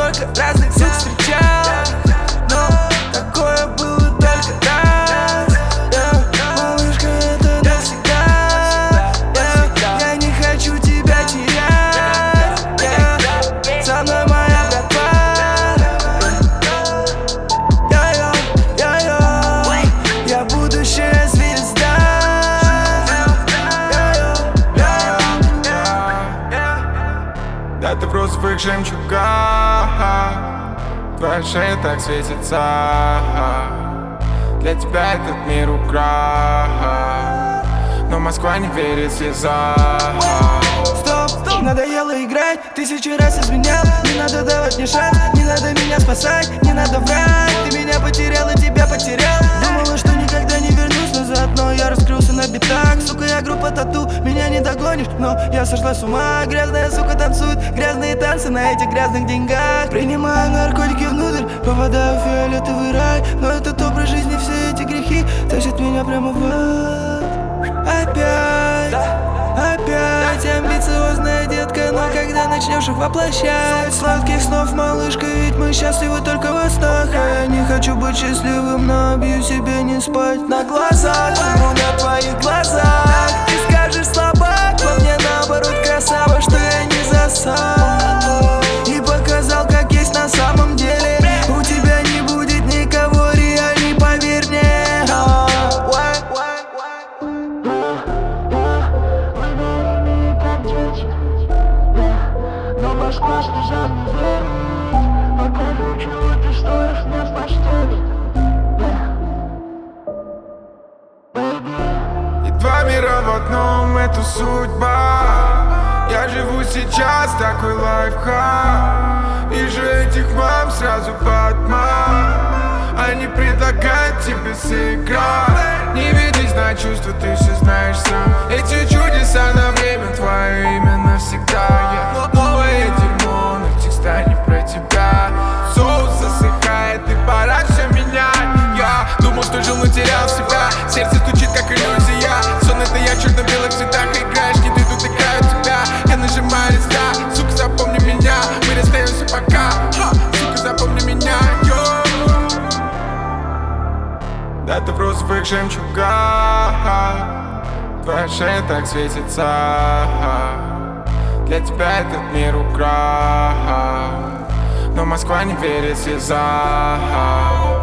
столько разных сук встречал, но такое было только раз. Малышка, это навсегда. Я не хочу тебя терять. Со мной моя братва. Я будущая звезда. Да ты в розовых жемчугах, твоя шея так светится. Для тебя этот мир украл, но Москва не верит слезам. Стоп, надоело играть, тысячу раз изменял. Не надо давать мне шанс, не надо меня спасать, не надо врать. Ты меня потерял и тебя потерял. Думала, что никогда не вернусь назад, но я раскрылся на битах. Сука, я группа тату, меня не догонишь, но я сошла с ума. Грязная сука танцует, грязные танцы на этих грязных деньгах. Принимаю наркотики внутрь, попадаю в фиолетовый рай. Но этот образ жизни, все эти грехи тащат меня прямо в ад. Опять амбициозная детка, но когда начнешь их воплощать? Сладких снов, малышка, ведь мы счастливы только во снах. А я не хочу быть счастливым, но обью себе не спать. На глазах, на твоих глазах. Ты скажешь слабак, но мне наоборот красава, что я не засал и показал, как есть на самом деле. У тебя не будет никого реальней, поверь мне. Но Москва слезам не верит, а короче, вот ты стоишь мне в постели. И два мира в одном, это судьба. Я живу сейчас, такой лайфхак. Вижу этих мам сразу под мам. Они предлагают тебе сыграть. Не ведись на чувства, ты все знаешь сам. Эти чудеса на время, твое имя навсегда. Новое дерьмо, но текста не про тебя. Соус засыхает, и пора все менять. Я думал, что жил, но терял себя. Сердце стучит, как иллюзия. Сон это я в черно-белых цветах. Играешь, не ты, тут играю тебя. Я нажимаю листа, сука, запомни меня. Мы расстаемся пока, сука, запомни меня. Да ты в розовых жемчугах, твоя шея так светится. Для тебя этот мир украл, но Москва не верит слезам.